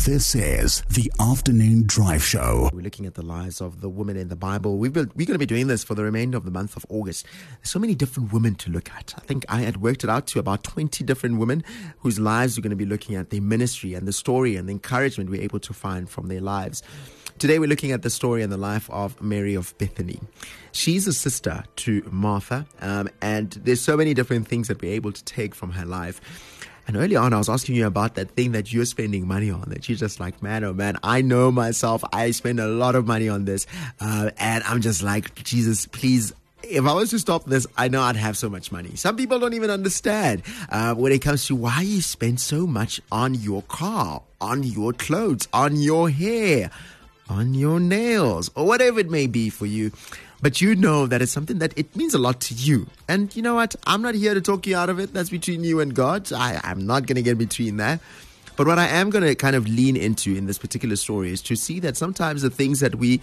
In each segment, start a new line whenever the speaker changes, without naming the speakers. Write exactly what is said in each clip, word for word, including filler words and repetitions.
This is the Afternoon Drive Show.
We're looking at the lives of the women in the Bible. We've been, we're going to be doing this for the remainder of the month of August. There's so many different women to look at. I think I had worked it out to about twenty different women whose lives we're going to be looking at, their ministry and the story and the encouragement we're able to find from their lives. Today we're looking at the story and the life of Mary of Bethany. She's a sister to Martha, um, and there's so many different things that we're able to take from her life. And earlier on, I was asking you about that thing that you're spending money on, that you're just like, man, oh man, I know myself. I spend a lot of money on this. Uh, and I'm just like, Jesus, please, if I was to stop this, I know I'd have so much money. Some people don't even understand uh, when it comes to why you spend so much on your car, on your clothes, on your hair, on your nails, or whatever it may be for you. But you know that it's something that it means a lot to you. And you know what? I'm not here to talk you out of it. That's between you and God. I, I'm not going to get between that. But what I am going to kind of lean into in this particular story is to see that sometimes the things that we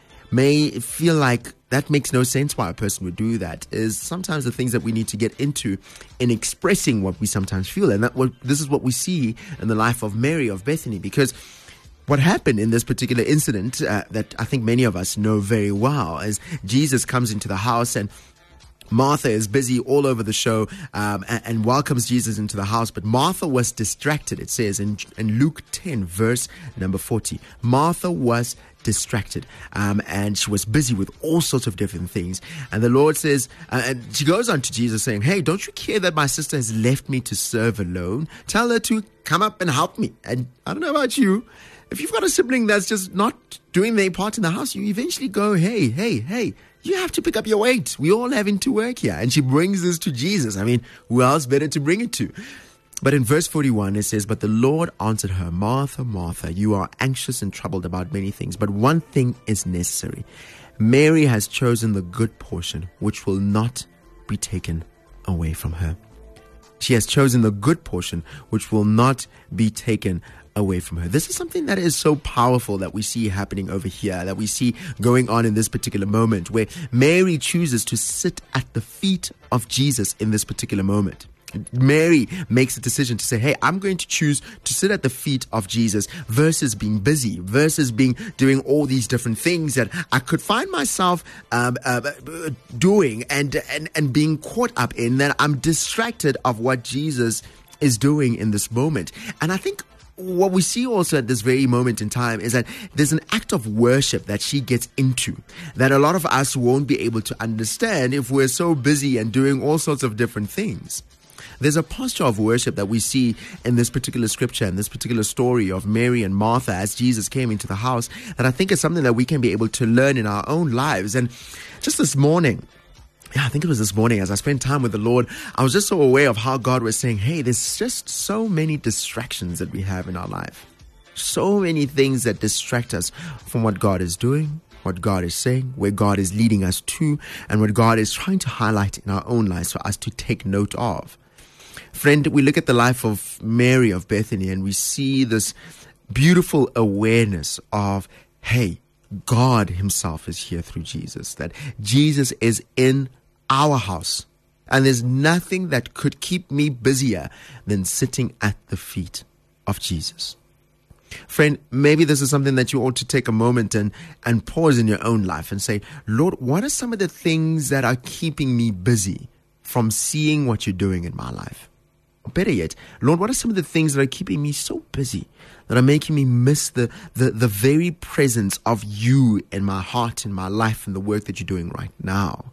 may feel like that makes no sense why a person would do that is sometimes the things that we need to get into in expressing what we sometimes feel. And that what, this is what we see in the life of Mary of Bethany, because what happened in this particular incident uh, that I think many of us know very well is Jesus comes into the house and Martha is busy all over the show um, and, and welcomes Jesus into the house. But Martha was distracted, it says in, in Luke ten, verse number forty. Martha was distracted um, and she was busy with all sorts of different things. And the Lord says, uh, and she goes on to Jesus saying, hey, don't you care that my sister has left me to serve alone? Tell her to come up and help me. And I don't know about you, if you've got a sibling that's just not doing their part in the house, you eventually go, hey, hey, hey, you have to pick up your weight. We're all having to work here. And she brings this to Jesus. I mean, who else better to bring it to? But in verse forty-one, it says, but the Lord answered her, Martha, Martha, you are anxious and troubled about many things, but one thing is necessary. Mary has chosen the good portion, which will not be taken away from her. She has chosen the good portion, which will not be taken away from her. This is something that is so powerful that we see happening over here, that we see going on in this particular moment, where Mary chooses to sit at the feet of Jesus in this particular moment. Mary makes a decision to say, hey, I'm going to choose to sit at the feet of Jesus versus being busy, versus being doing all these different things that I could find myself um, uh, doing and, and, and being caught up in, that I'm distracted of what Jesus is doing in this moment. And I think what we see also at this very moment in time is that there's an act of worship that she gets into that a lot of us won't be able to understand if we're so busy and doing all sorts of different things. There's a posture of worship that we see in this particular scripture, in this particular story of Mary and Martha as Jesus came into the house, that I think is something that we can be able to learn in our own lives. And just this morning, Yeah, I think it was this morning as I spent time with the Lord, I was just so aware of how God was saying, hey, there's just so many distractions that we have in our life. So many things that distract us from what God is doing, what God is saying, where God is leading us to, and what God is trying to highlight in our own lives for us to take note of. Friend, we look at the life of Mary of Bethany and we see this beautiful awareness of, hey, God himself is here through Jesus, that Jesus is in our house. And there's nothing that could keep me busier than sitting at the feet of Jesus. Friend, maybe this is something that you ought to take a moment and, and pause in your own life and say, Lord, what are some of the things that are keeping me busy from seeing what you're doing in my life? Better yet, Lord, what are some of the things that are keeping me so busy, that are making me miss the, the, the very presence of you in my heart, in my life, and the work that you're doing right now?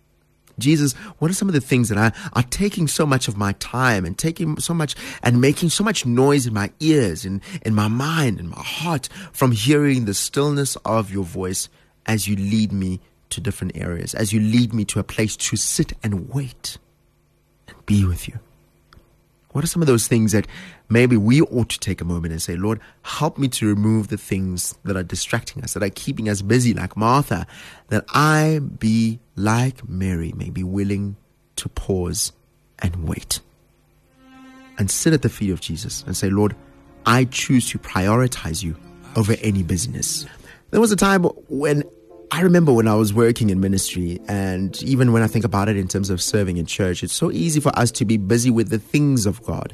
Jesus, what are some of the things that are, are taking so much of my time and taking so much and making so much noise in my ears and in my mind and my heart from hearing the stillness of your voice as you lead me to different areas, as you lead me to a place to sit and wait and be with you? What are some of those things that maybe we ought to take a moment and say, Lord, help me to remove the things that are distracting us, that are keeping us busy like Martha, that I be like Mary, may be willing to pause and wait and sit at the feet of Jesus and say, Lord, I choose to prioritize you over any busyness. There was a time when I remember when I was working in ministry, and even when I think about it in terms of serving in church, it's so easy for us to be busy with the things of God.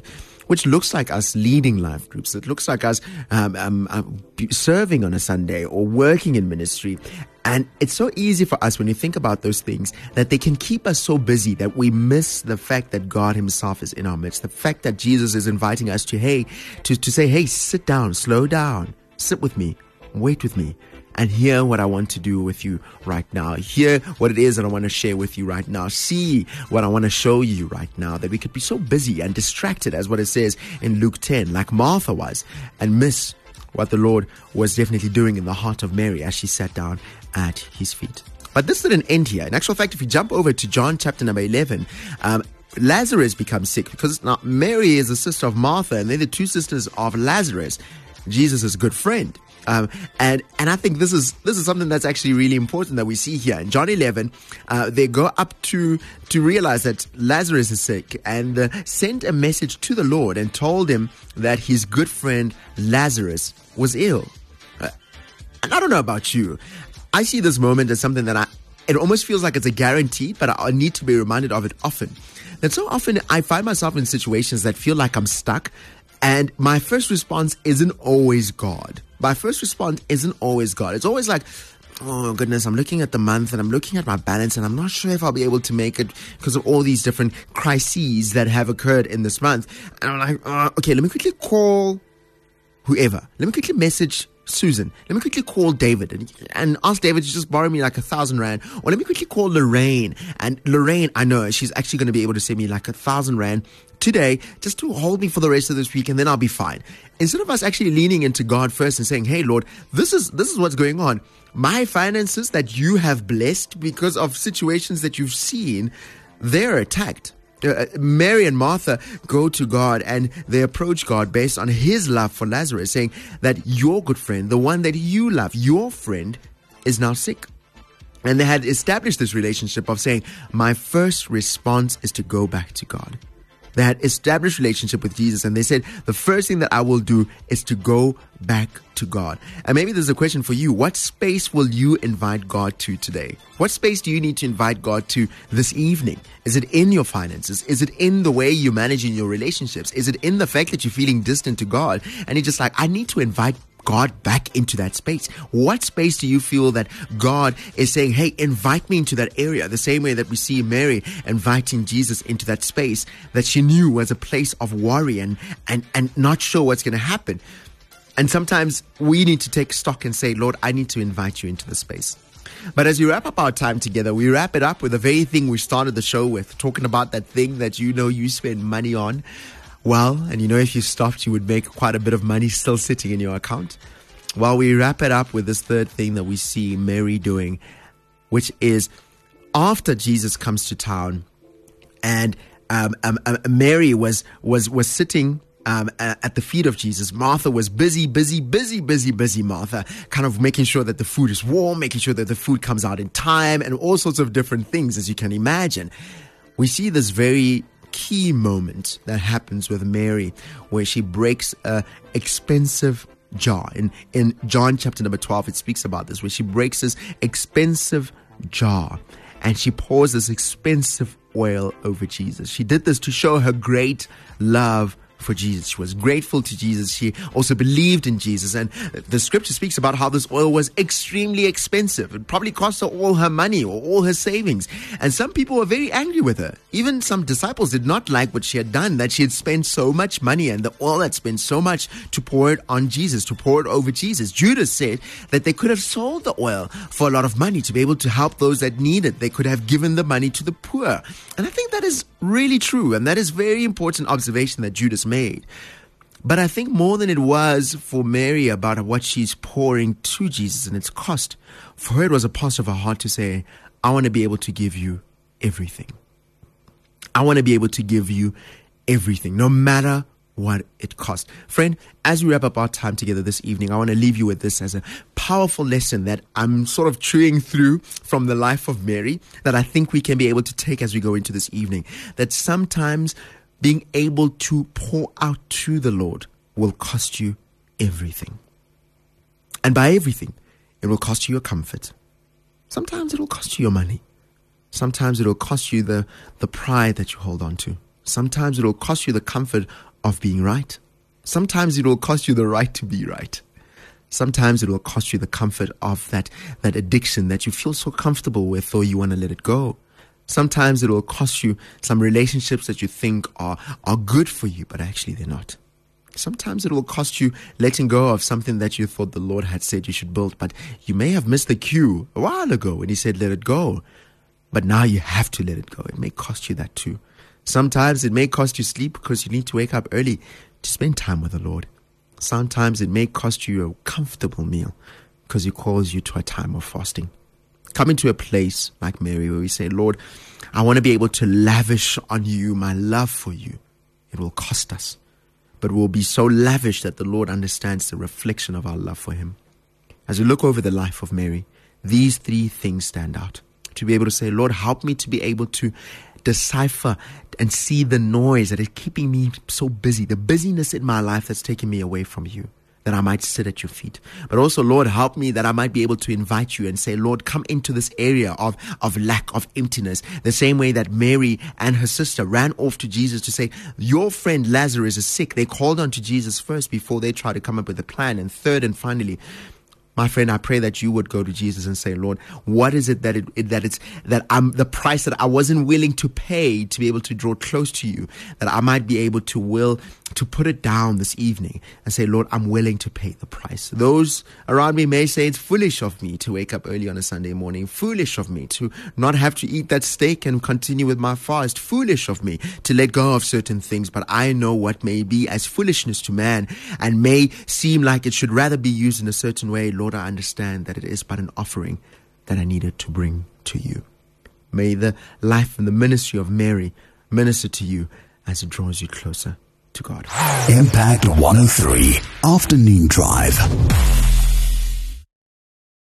which looks like us leading life groups. It looks like us um, um, um, serving on a Sunday or working in ministry. And it's so easy for us when you think about those things that they can keep us so busy that we miss the fact that God himself is in our midst. The fact that Jesus is inviting us to, hey, to, to say, hey, sit down, slow down, sit with me, wait with me, and hear what I want to do with you right now. Hear what it is that I want to share with you right now. See what I want to show you right now. That we could be so busy and distracted, as what it says in Luke ten, like Martha was, and miss what the Lord was definitely doing in the heart of Mary as she sat down at his feet. But this didn't end here. In actual fact, if you jump over to John chapter number eleven, um, Lazarus becomes sick because now Mary is the sister of Martha, and they're the two sisters of Lazarus, Jesus' good friend. Um, and and I think this is this is something that's actually really important that we see here in John eleven. Uh, they go up to to realize that Lazarus is sick, and uh, sent a message to the Lord and told him that his good friend Lazarus was ill. Uh, and I don't know about you, I see this moment as something that I it almost feels like it's a guarantee, but I need to be reminded of it often. That so often I find myself in situations that feel like I'm stuck, and my first response isn't always God. My first response isn't always God. It's always like, oh goodness, I'm looking at the month and I'm looking at my balance and I'm not sure if I'll be able to make it because of all these different crises that have occurred in this month. And I'm like, oh, okay, let me quickly call whoever. Let me quickly message Susan. Let me quickly call David and, and ask David to just borrow me like a thousand rand. Or let me quickly call Lorraine. And Lorraine, I know she's actually going to be able to send me like a thousand rand today just to hold me for the rest of this week, and then I'll be fine. Instead of us actually leaning into God first and saying, hey, Lord, this is this is what's going on. My finances that you have blessed because of situations that you've seen, they're attacked. Uh, Mary and Martha go to God and they approach God based on his love for Lazarus, saying that your good friend, the one that you love, your friend, is now sick. And they had established this relationship of saying, my first response is to go back to God. They had established relationship with Jesus, and they said, the first thing that I will do is to go back to God. And maybe there's a question for you. What space will you invite God to today? What space do you need to invite God to this evening? Is it in your finances? Is it in the way you're managing your relationships? Is it in the fact that you're feeling distant to God? And you're just like, I need to invite God back into that space. What space do you feel that God is saying, hey, invite me into that area? The same way that we see Mary inviting Jesus into that space that she knew was a place of worry and, and, and not sure what's going to happen. And sometimes we need to take stock and say, Lord, I need to invite you into the space. But as we wrap up our time together, we wrap it up with the very thing we started the show with, talking about that thing that you know you spend money on. Well, and you know, if you stopped, you would make quite a bit of money still sitting in your account. Well, we wrap it up with this third thing that we see Mary doing, which is after Jesus comes to town, and um, um, um, Mary was was was sitting um, at the feet of Jesus. Martha was busy, busy, busy, busy, busy. Martha, kind of making sure that the food is warm, making sure that the food comes out in time, and all sorts of different things, as you can imagine. We see this very key moment that happens with Mary where she breaks a expensive jar. In, in John chapter number twelve, it speaks about this, where she breaks this expensive jar and she pours this expensive oil over Jesus. She did this to show her great love for Jesus. She was grateful to Jesus. She also believed in Jesus. And the scripture speaks about how this oil was extremely expensive. It probably cost her all her money or all her savings. And some people were very angry with her. Even some disciples did not like what she had done, that she had spent so much money and the oil had spent so much to pour it on Jesus, to pour it over Jesus. Judas said that they could have sold the oil for a lot of money to be able to help those that need it. They could have given the money to the poor. And I think that is really true. And that is very important observation that Judas made. But I think more than it was for Mary about what she's pouring to Jesus and its cost, for her it was a posture of her heart to say, I want to be able to give you everything. I want to be able to give you everything, no matter what it costs. Friend, as we wrap up our time together this evening, I want to leave you with this as a powerful lesson that I'm sort of chewing through from the life of Mary that I think we can be able to take as we go into this evening. That sometimes being able to pour out to the Lord will cost you everything. And by everything, it will cost you your comfort. Sometimes it will cost you your money. Sometimes it will cost you the, the pride that you hold on to. Sometimes it will cost you the comfort of being right. Sometimes it will cost you the right to be right. Sometimes it will cost you the comfort of that, that addiction that you feel so comfortable with, or you want to let it go. Sometimes it will cost you some relationships that you think are, are good for you, but actually they're not. Sometimes it will cost you letting go of something that you thought the Lord had said you should build, but you may have missed the cue a while ago when He said let it go. But now you have to let it go. It may cost you that too. Sometimes it may cost you sleep because you need to wake up early to spend time with the Lord. Sometimes it may cost you a comfortable meal because He calls you to a time of fasting. Coming to a place like Mary where we say, Lord, I want to be able to lavish on you my love for you. It will cost us, but we'll be so lavish that the Lord understands the reflection of our love for Him. As we look over the life of Mary, these three things stand out. To be able to say, Lord, help me to be able to decipher and see the noise that is keeping me so busy, the busyness in my life that's taking me away from you, that I might sit at your feet. But also, Lord, help me that I might be able to invite you and say, Lord, come into this area of, of lack, of emptiness, the same way that Mary and her sister ran off to Jesus to say, your friend Lazarus is sick. They called on to Jesus first before they tried to come up with a plan. And third and finally, my friend, I pray that you would go to Jesus and say, Lord, what is it that it, it that it's that I'm the price that I wasn't willing to pay to be able to draw close to you, that I might be able to will to put it down this evening and say, Lord, I'm willing to pay the price. Those around me may say it's foolish of me to wake up early on a Sunday morning, foolish of me to not have to eat that steak and continue with my fast, foolish of me to let go of certain things, but I know what may be as foolishness to man and may seem like it should rather be used in a certain way. Lord, I understand that it is but an offering that I needed to bring to you. May the life and the ministry of Mary minister to you as it draws you closer to God.
Impact one oh three Afternoon Drive.